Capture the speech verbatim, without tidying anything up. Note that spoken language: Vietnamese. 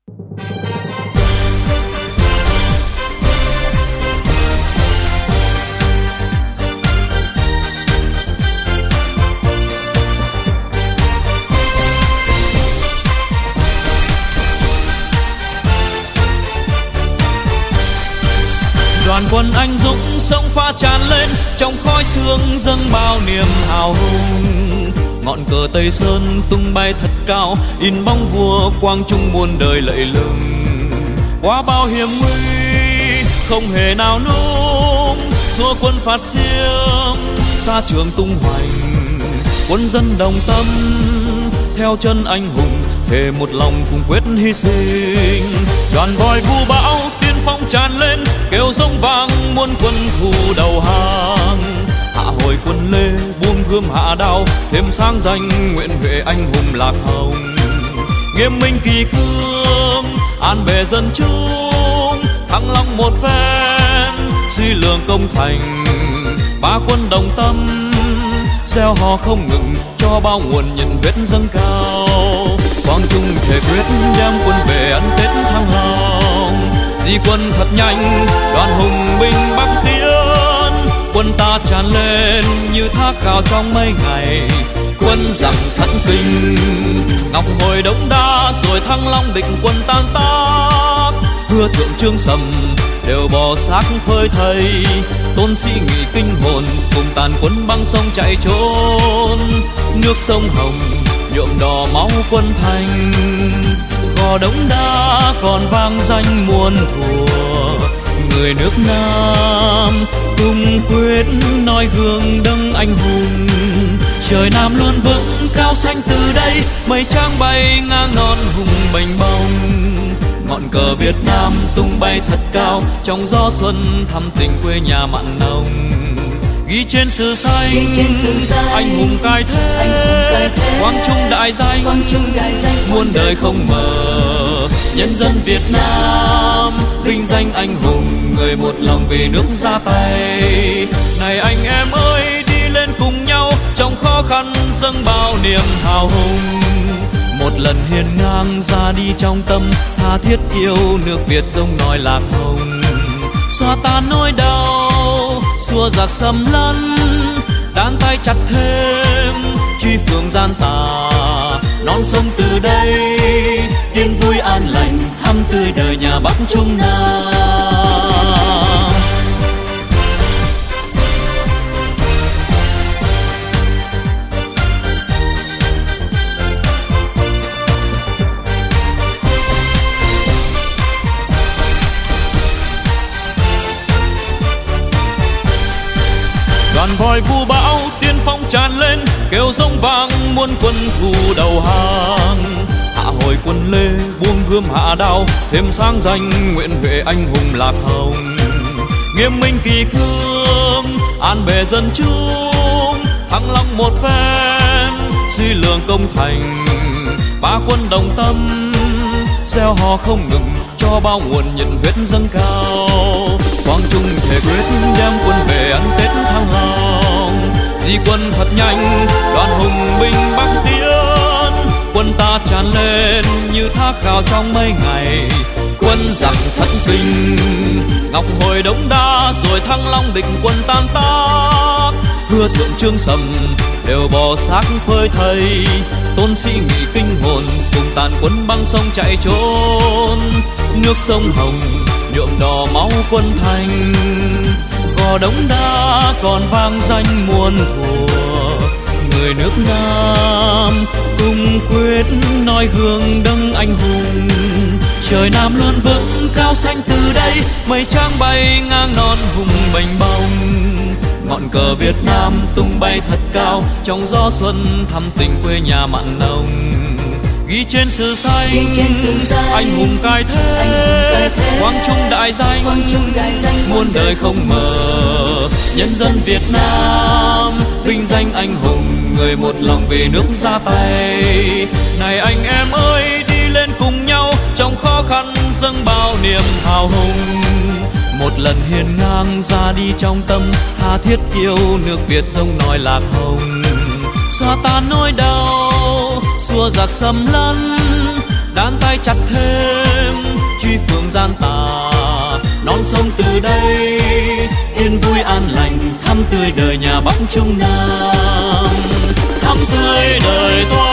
Đoàn quân anh dũng sông pha tràn lên, trong khói sương dâng bao niềm hào hùng. Ngọn cờ Tây Sơn tung bay thật cao, in bóng vua quang trung muôn đời lẫy lừng. Qua bao hiểm nguy không hề nào nung, xua quân phạt xiêm xa trường tung hoành. Quân dân đồng tâm theo chân anh hùng, thề một lòng cùng quyết hy sinh. Đoàn voi vu bão tiên phong tràn lên, kêu rống vang muôn quân thù đầu hàng. Hạ hồi quân Lê buông gươm hạ đao, thêm sáng danh nguyện huệ anh hùng Lạc Hồng. Nghiêm minh kỳ cương an bề dân chúng, thăng long một phen suy lường công thành. Ba quân đồng tâm gieo hò không ngừng, cho bao nguồn nhiệt huyết dâng cao. Quang Trung thể quyết đem quân về ăn Tết thăng hồng. Di quân thật nhanh đoàn hùng binh bắc tiến, quân ta tràn lên như thác cao trong mấy ngày. Quân giặc thẫn kinh ngọc hồi đống đa, rồi Thăng Long địch quân tan tác. Hứa thượng Trương Sầm đều bò xác phơi thây, Tôn Sĩ Nghị kinh hồn cùng tàn quân băng sông chạy trốn. Nước sông Hồng nhuộm đỏ máu quân Thanh, gò đống đa còn vang danh muôn thuở. Người nước Nam tung quyết noi gương đấng anh hùng, trời Nam luôn vững cao xanh từ đây, mây trắng bay ngang non hùng mênh bông. Ngọn cờ Việt Nam tung bay thật cao, trong gió xuân thăm tình quê nhà mặn nồng. Ghi trên sử sách anh hùng cai thế, Quang Trung đại danh muôn đời không mờ. Nhân dân Việt Nam vinh danh anh hùng, người một lòng vì nước ra tay. Này anh em ơi, đi lên cùng nhau, trong khó khăn dâng bao niềm hào hùng. Một lần hiên ngang ra đi trong tâm, tha thiết yêu nước Việt dông nòi Lạc Hồng. Xoa tan nỗi đau, xua giặc xâm lấn, đan tay chặt thêm truy phường gian tà. Non sông từ đây yên vui an lành, thăm tươi đời nhà Bắc Trung Nam. Đoàn voi vu bão tiên phong tràn lên, kêu rống vang muôn quân thù đầu hàng. Hạ hồi quân Lê buông gươm hạ đao, thêm sáng danh nguyện huệ anh hùng Lạc Hồng. Nghiêm minh kỳ cương an bề dân chúng, Thăng Long một phen suy lường công thành. Ba quân đồng tâm gieo hò không ngừng, cho bao nguồn nhiệt huyết dâng cao. Quang Trung thể quyết đem quân về ăn Tết thăng long. Di quân thật nhanh đoàn hùng binh bắc tiến, quân ta tràn lên như thác cao trong mấy ngày. Quân giặc thẫn kinh ngọc hồi đống đa, rồi Thăng Long địch quân tan tác. Hứa thượng Trương Sầm đều bò xác phơi thây, Tôn Sĩ Nghị kinh hồn cùng tàn quân băng sông chạy trốn. Nước sông Hồng nhuộm đỏ máu quân Thanh, gò đống đa còn vang danh muôn thuở. Người nước Nam tung quyết noi gương đấng anh hùng, trời Nam luôn vững cao xanh từ đây, mây trắng bay ngang non hùng mênh bông. Ngọn cờ Việt Nam tung bay thật cao, trong gió xuân thăm tình quê nhà mặn nồng. Ghi trên sử sách anh hùng cai thế, Quang Trung đại danh muôn đời không mờ. Nhân dân Việt Nam vinh danh anh hùng, người một lòng vì nước ra tay. Này anh em ơi, đi lên cùng nhau, trong khó khăn dâng bao niềm hào hùng. Một lần hiên ngang ra đi trong tâm, tha thiết yêu nước Việt dông nòi Lạc Hồng. Xoa tan nỗi đau, xua giặc xâm lấn, đan tay chặt thêm truy phượng gian tà. Non sông từ đây yên vui an lành, thắm tươi đời nhà Bắc Trung Nam, thắm tươi đời tôi